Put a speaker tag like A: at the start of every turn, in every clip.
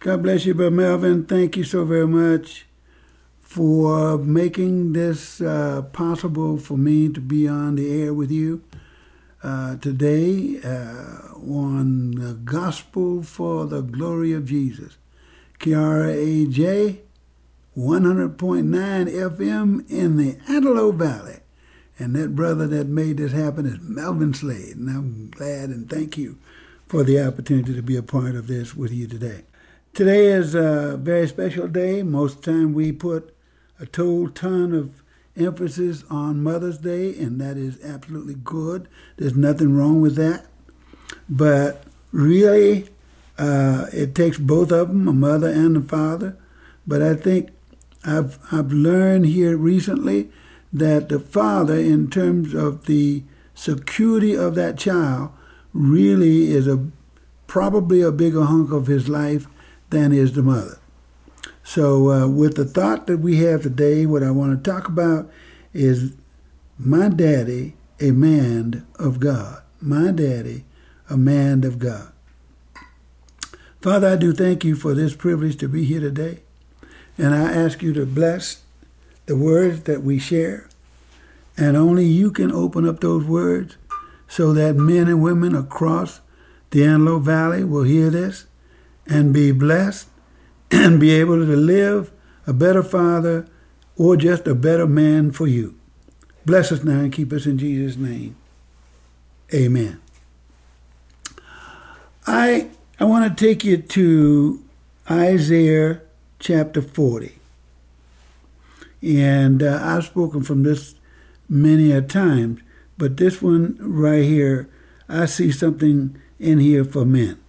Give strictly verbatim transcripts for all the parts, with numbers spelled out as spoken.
A: God bless you, Brother Melvin. Thank you so very much for making this uh, possible for me to be on the air with you uh, today uh, on the Gospel for the Glory of Jesus. K R A J, one hundred point nine F M in the Antelope Valley. And that brother that made this happen is Melvin Slade. And I'm glad and thank you for the opportunity to be a part of this with you today. Today is a very special day. Most of the time we put a total ton of emphasis on Mother's Day, and that is absolutely good. There's nothing wrong with that. But really, uh, it takes both of them, a mother and a father. But I think I've I've learned here recently that the father, in terms of the security of that child, really is a probably a bigger hunk of his life than is the mother. So uh, with the thought that we have today, what I want to talk about is my daddy, a man of God. My daddy, a man of God. Father, I do thank you for this privilege to be here today. And I ask you to bless the words that we share. And only you can open up those words so that men and women across the Antelope Valley will hear this and be blessed and be able to live a better father or just a better man for you. Bless us now and keep us in Jesus' name. Amen. I I want to take you to Isaiah chapter forty. And uh, I've spoken from this many a time, but this one right here, I see something in here for men.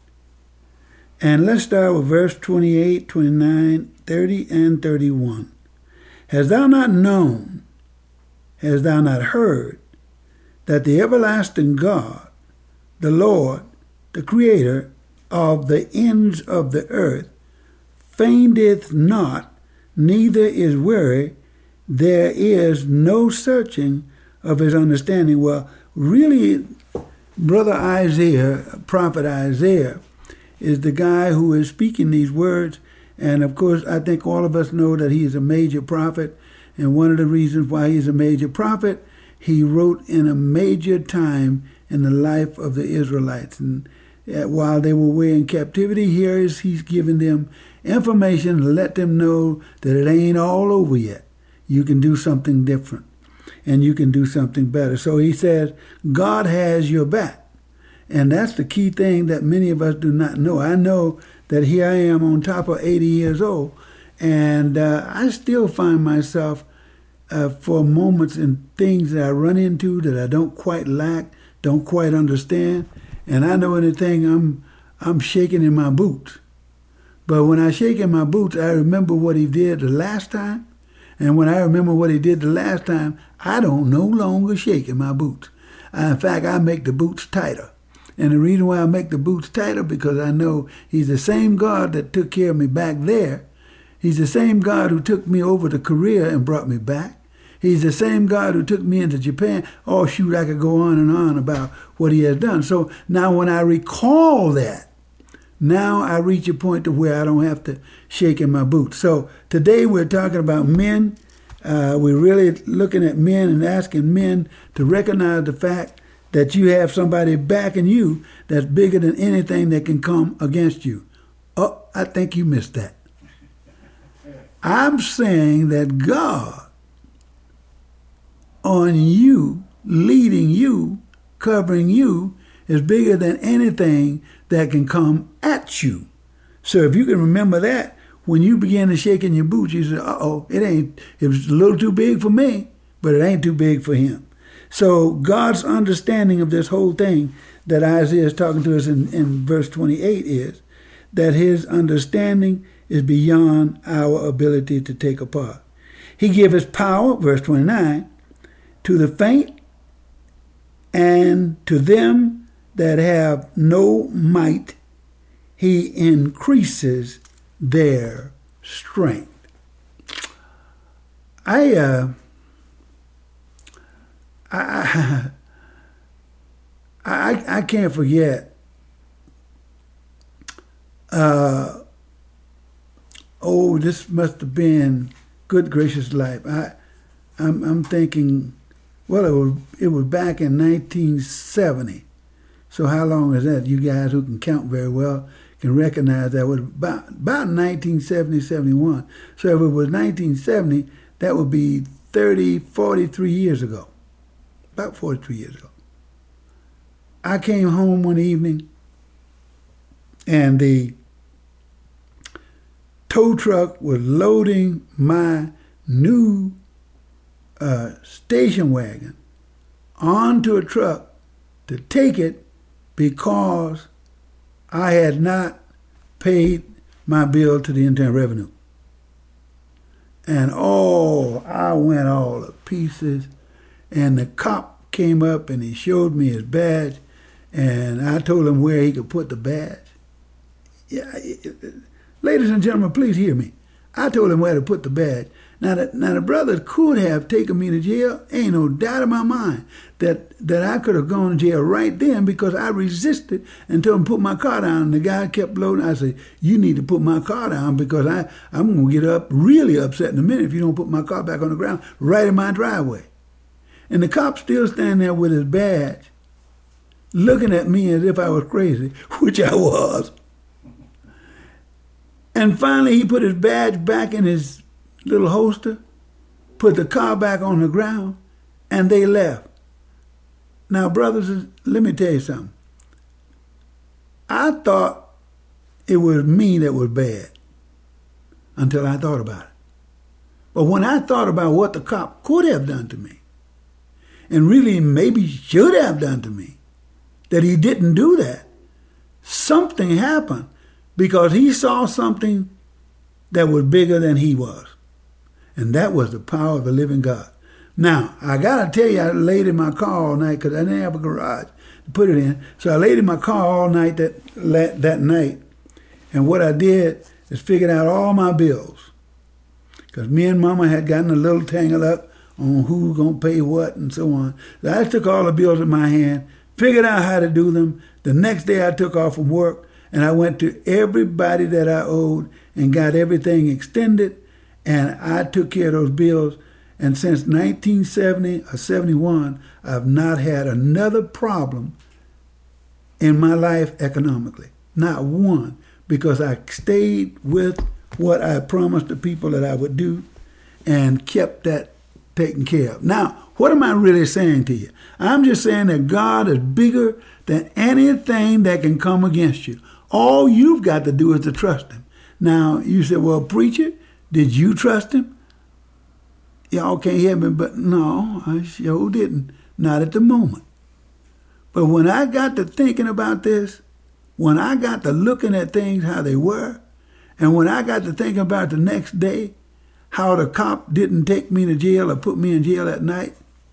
A: And let's start with verse twenty-eight, twenty-nine, thirty, and thirty-one. Hast thou not known, hast thou not heard, that the everlasting God, the Lord, the Creator of the ends of the earth, fainteth not, neither is weary, there is no searching of his understanding. Well, really, Brother Isaiah, Prophet Isaiah, is the guy who is speaking these words. And of course, I think all of us know that he is a major prophet. And one of the reasons why he's a major prophet, he wrote in a major time in the life of the Israelites. And while they were away in captivity, here is he's giving them information to let them know that it ain't all over yet. You can do something different and you can do something better. So he says, God has your back. And that's the key thing that many of us do not know. I know that here I am on top of eighty years old, and uh, I still find myself uh, for moments in things that I run into that I don't quite lack, don't quite understand. And I know anything, I'm I'm shaking in my boots. But when I shake in my boots, I remember what he did the last time. And when I remember what he did the last time, I don't no longer shake in my boots. In fact, I make the boots tighter. And the reason why I make the boots tighter, because I know he's the same God that took care of me back there. He's the same God who took me over to Korea and brought me back. He's the same God who took me into Japan. Oh, shoot, I could go on and on about what he has done. So now when I recall that, now I reach a point to where I don't have to shake in my boots. So today we're talking about men. Uh, we're really looking at men and asking men to recognize the fact that you have somebody backing you that's bigger than anything that can come against you. Oh, I think you missed that. I'm saying that God on you, leading you, covering you, is bigger than anything that can come at you. So if you can remember that, when you begin to shake in your boots, you say, uh-oh, it ain't, it was a little too big for me, but it ain't too big for him. So God's understanding of this whole thing that Isaiah is talking to us in, in verse twenty-eight is that his understanding is beyond our ability to take apart. He giveth power, verse twenty-nine, to the faint and to them that have no might, he increases their strength. I, uh, I, I, I can't forget uh, oh, this must have been good gracious life. I, I'm, I'm thinking, well, it was, it was back in nineteen seventy. So how long is that? You guys who can count very well can recognize that was about, about nineteen seventy, seventy-one. So if it was nineteen seventy, that would be thirty, forty-three years ago. About forty-three years ago. I came home one evening and the tow truck was loading my new uh, station wagon onto a truck to take it because I had not paid my bill to the Internal Revenue. And oh, I went all to pieces. And the cop came up and he showed me his badge. And I told him where he could put the badge. Yeah, it, it, ladies and gentlemen, please hear me. I told him where to put the badge. Now, the, now the brothers could have taken me to jail. Ain't no doubt in my mind that, that I could have gone to jail right then because I resisted and told him to put my car down. And the guy kept loading. I said, you need to put my car down because I, I'm going to get up really upset in a minute if you don't put my car back on the ground right in my driveway. And the cop still standing there with his badge, looking at me as if I was crazy, which I was. And finally, he put his badge back in his little holster, put the car back on the ground, and they left. Now, brothers, let me tell you something. I thought it was me that was bad until I thought about it. But when I thought about what the cop could have done to me, and really maybe should have done to me, that he didn't do that, something happened because he saw something that was bigger than he was. And that was the power of the living God. Now, I got to tell you, I laid in my car all night because I didn't have a garage to put it in. So I laid in my car all night that, that night. And what I did is figured out all my bills. Because me and Mama had gotten a little tangled up on who's going to pay what and so on. So I took all the bills in my hand, figured out how to do them. The next day I took off from work and I went to everybody that I owed and got everything extended. And I took care of those bills. And since nineteen seventy or seventy-one, I've not had another problem in my life economically. Not one. Because I stayed with what I promised the people that I would do and kept that taken care of. Now, what am I really saying to you? I'm just saying that God is bigger than anything that can come against you. All you've got to do is to trust him. Now, you said, well, preacher, did you trust him? Y'all can't hear me, but no, I sure didn't. Not at the moment. But when I got to thinking about this, when I got to looking at things how they were, and when I got to thinking about the next day, how the cop didn't take me to jail or put me in jail at night,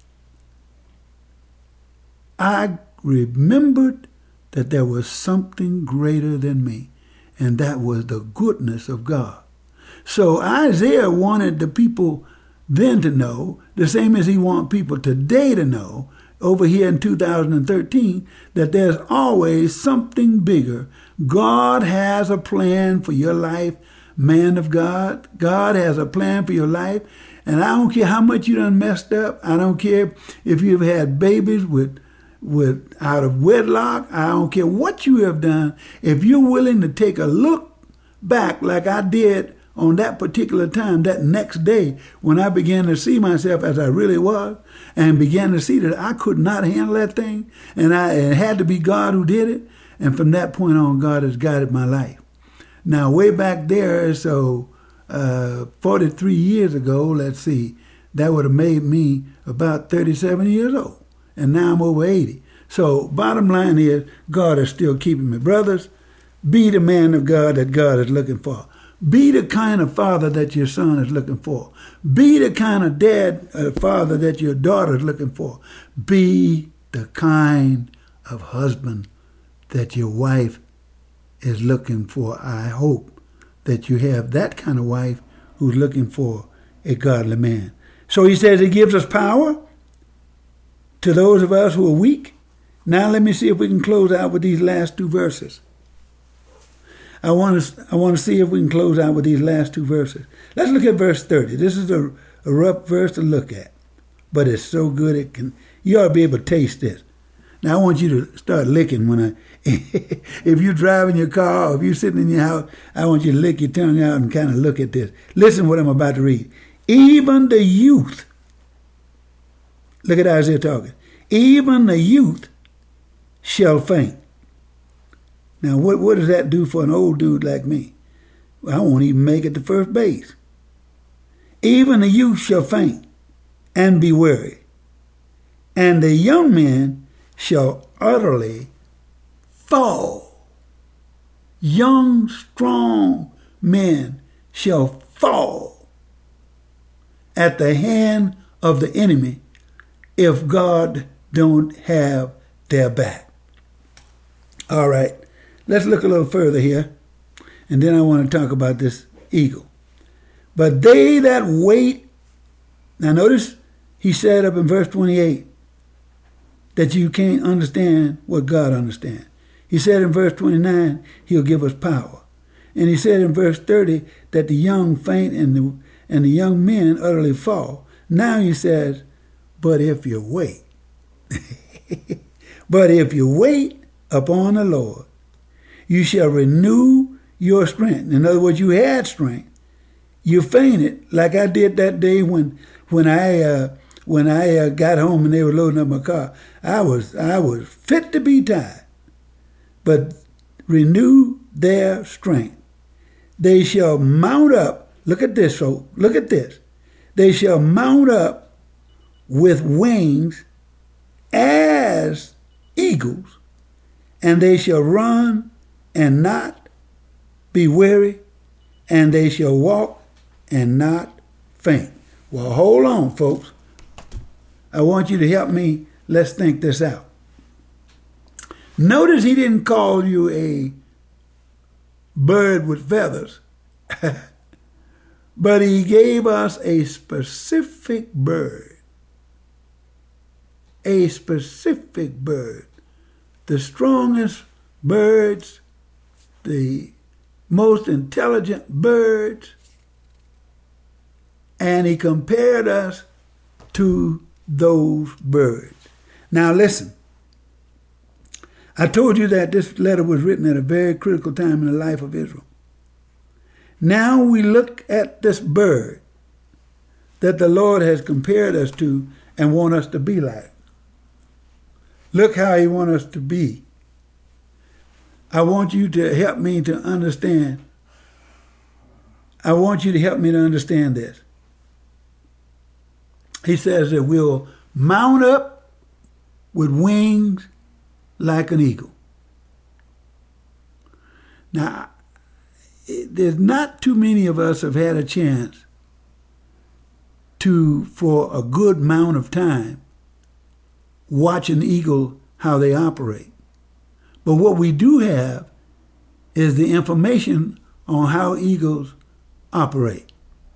A: I remembered that there was something greater than me, and that was the goodness of God. So Isaiah wanted the people then to know, the same as he wants people today to know, over here in two thousand thirteen, that there's always something bigger. God has a plan for your life, man of God. God has a plan for your life. And I don't care how much you done messed up. I don't care if you've had babies with, with out of wedlock. I don't care what you have done. If you're willing to take a look back like I did on that particular time, that next day, when I began to see myself as I really was, and began to see that I could not handle that thing, and I, it had to be God who did it, and from that point on, God has guided my life. Now, way back there, so uh, forty-three years ago, let's see, that would have made me about thirty-seven years old, and now I'm over eighty. So bottom line is, God is still keeping me. Brothers, be the man of God that God is looking for. Be the kind of father that your son is looking for. Be the kind of dad, uh, father that your daughter is looking for. Be the kind of husband that your wife is looking for. I hope that you have that kind of wife who's looking for a godly man. So he says he gives us power to those of us who are weak. Now let me see if we can close out with these last two verses. I want to I want to see if we can close out with these last two verses. Let's look at verse thirty. This is a, a rough verse to look at, but it's so good it can. You ought to be able to taste this. Now I want you to start licking when I. If you're driving your car or if you're sitting in your house, I want you to lick your tongue out and kind of look at this. Listen what I'm about to read. Even the youth. Look at Isaiah talking. Even the youth shall faint. Now, what, what does that do for an old dude like me? Well, I won't even make it to first base. Even the youth shall faint and be weary, and the young men shall utterly fall. Young, strong men shall fall at the hand of the enemy if God don't have their back. All right, let's look a little further here, and then I want to talk about this eagle. But they that wait, now notice he said up in verse twenty-eight that you can't understand what God understands. He said in verse twenty-nine, he'll give us power. And he said in verse thirty that the young faint and the, and the young men utterly fall. Now he says, but if you wait, but if you wait upon the Lord, you shall renew your strength. In other words, you had strength. You fainted like I did that day when when I uh, when I uh, got home and they were loading up my car. I was I was fit to be tied. But renew their strength. They shall mount up. Look at this, so look at this. They shall mount up with wings as eagles, and they shall run and not be weary, and they shall walk and not faint. Well, hold on, folks. I want you to help me. Let's think this out. Notice he didn't call you a bird with feathers, but he gave us a specific bird. A specific bird. The strongest birds, the most intelligent birds, and he compared us to those birds. Now listen, I told you that this letter was written at a very critical time in the life of Israel. Now we look at this bird that the Lord has compared us to and want us to be like. Look how he wants us to be. I want you to help me to understand. I want you to help me to understand this. He says that we'll mount up with wings like an eagle. Now, there's not too many of us have had a chance to, for a good amount of time, watch an eagle, how they operate. But what we do have is the information on how eagles operate.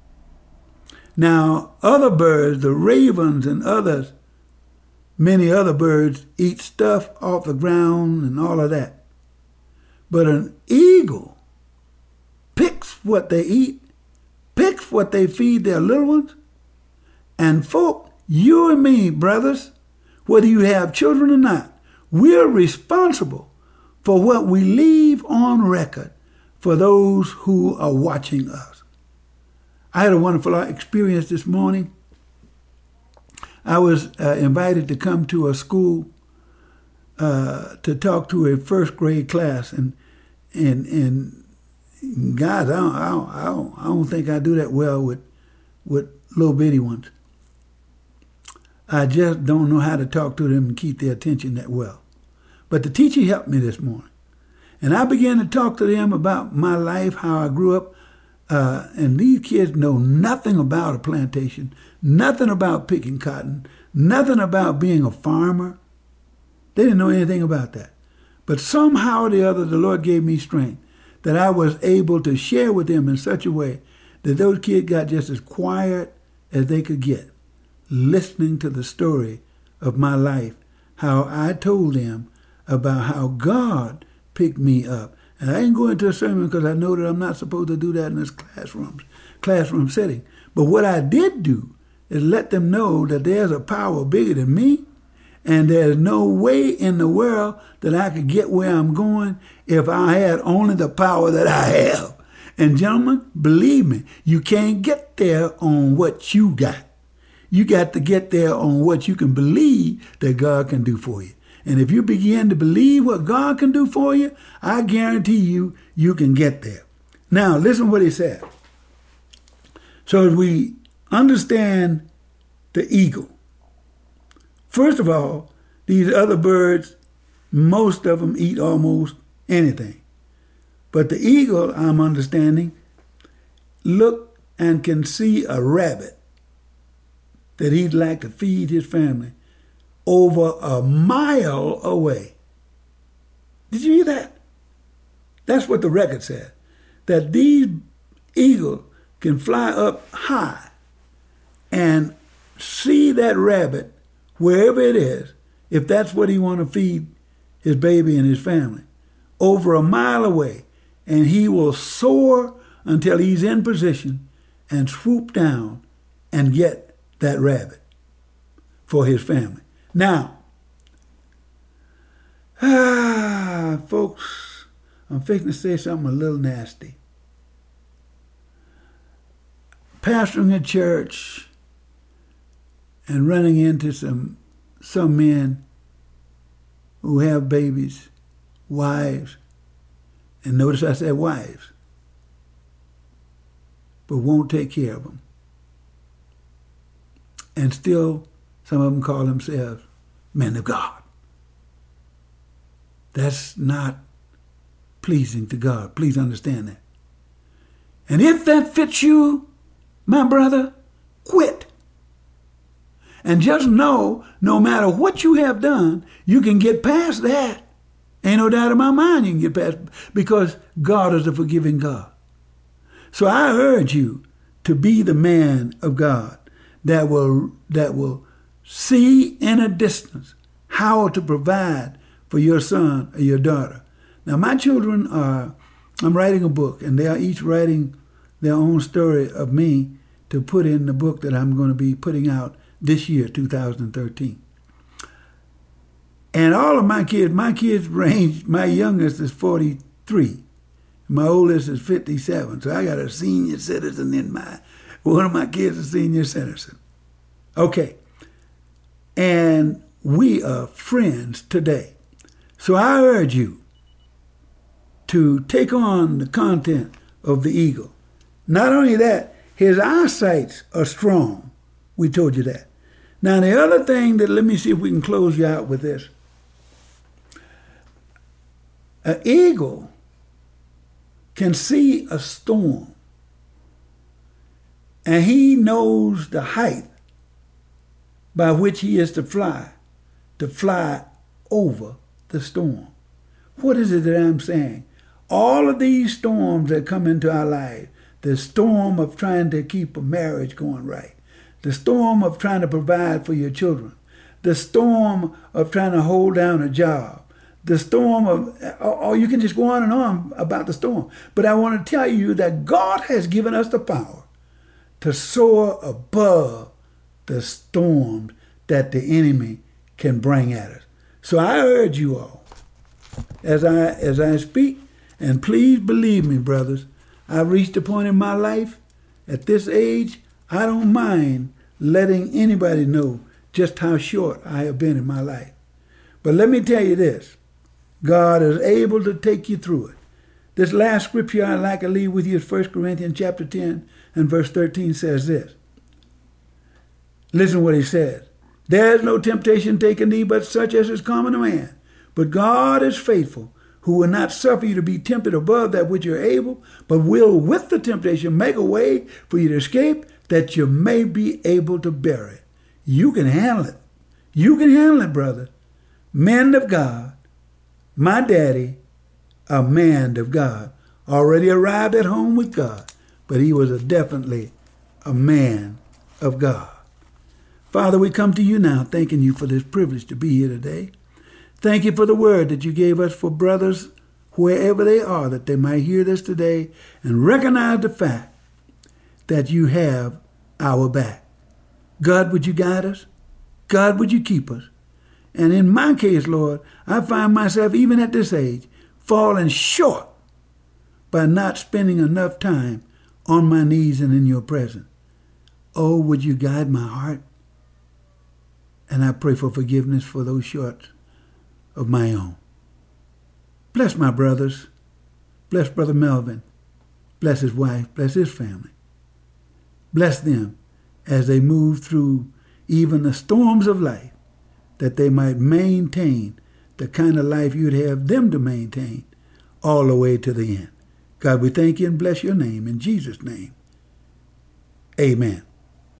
A: Now, other birds, the ravens and others, many other birds eat stuff off the ground and all of that. But an eagle picks what they eat, picks what they feed their little ones. And folk, you and me, brothers, whether you have children or not, we're responsible for what we leave on record for those who are watching us. I had a wonderful experience this morning. I was uh, invited to come to a school uh, to talk to a first grade class, and and and guys, I don't, I don't, I don't, I don't think I do that well with with little bitty ones. I just don't know how to talk to them and keep their attention that well. But the teacher helped me this morning, and I began to talk to them about my life, how I grew up. Uh, and these kids know nothing about a plantation, nothing about picking cotton, nothing about being a farmer. They didn't know anything about that. But somehow or the other, the Lord gave me strength that I was able to share with them in such a way that those kids got just as quiet as they could get, listening to the story of my life, how I told them about how God picked me up And I didn't go into a sermon because I know that I'm not supposed to do that in this classroom, classroom setting. But what I did do is let them know that there's a power bigger than me, and there's no way in the world that I could get where I'm going if I had only the power that I have. And gentlemen, believe me, you can't get there on what you got. You got to get there on what you can believe that God can do for you. And if you begin to believe what God can do for you, I guarantee you, you can get there. Now, listen to what he said. So as we understand the eagle, first of all, these other birds, most of them eat almost anything. But the eagle, I'm understanding, look and can see a rabbit that he'd like to feed his family over a mile away. Did you hear that? That's what the record said. That these eagles can fly up high and see that rabbit wherever it is, if that's what he want to feed his baby and his family, over a mile away, and he will soar until he's in position and swoop down and get that rabbit for his family. Now, ah, folks, I'm fixing to say something a little nasty. Pastoring a church and running into some some men who have babies, wives, and notice I said wives, but won't take care of them. And still, some of them call themselves men of God. That's not pleasing to God. Please understand that. And if that fits you, my brother, quit. And just know, no matter what you have done, you can get past that. Ain't no doubt in my mind you can get past, because God is a forgiving God. So I urge you to be the man of God that will that will see in a distance how to provide for your son or your daughter. Now, my children are, I'm writing a book, and they are each writing their own story of me to put in the book that I'm going to be putting out this year, two thousand thirteen. And all of my kids, my kids range, my youngest is forty-three. My oldest is fifty-seven. So I got a senior citizen in my, one of my kids is a senior citizen. Okay. And we are friends today. So I urge you to take on the content of the eagle. Not only that, his eyesights are strong. We told you that. Now, the other thing that, let me see if we can close you out with this. An eagle can see a storm, and he knows the height by which he is to fly, to fly over the storm. What is it that I'm saying? All of these storms that come into our life, the storm of trying to keep a marriage going right, the storm of trying to provide for your children, the storm of trying to hold down a job, the storm of, or you can just go on and on about the storm. But I want to tell you that God has given us the power to soar above the storms that the enemy can bring at us. So I urge you all, as I as I speak, and please believe me, brothers, I've reached a point in my life, at this age, I don't mind letting anybody know just how short I have been in my life. But let me tell you this, God is able to take you through it. This last scripture I'd like to leave with you is First Corinthians chapter ten and verse thirteen says this. Listen what he says. There is no temptation taken thee but such as is common to man. But God is faithful, who will not suffer you to be tempted above that which you're able, but will with the temptation make a way for you to escape, that you may be able to bear it. You can handle it. You can handle it, brother. Men of God, my daddy, a man of God, already arrived at home with God, but he was a definitely a man of God. Father, we come to you now thanking you for this privilege to be here today. Thank you for the word that you gave us for brothers wherever they are, that they might hear this today and recognize the fact that you have our back. God, would you guide us? God, would you keep us? And in my case, Lord, I find myself, even at this age, falling short by not spending enough time on my knees and in your presence. Oh, would you guide my heart? And I pray for forgiveness for those shorts of my own. Bless my brothers. Bless Brother Melvin. Bless his wife. Bless his family. Bless them as they move through even the storms of life, that they might maintain the kind of life you'd have them to maintain all the way to the end. God, we thank you and bless your name in Jesus' name. Amen.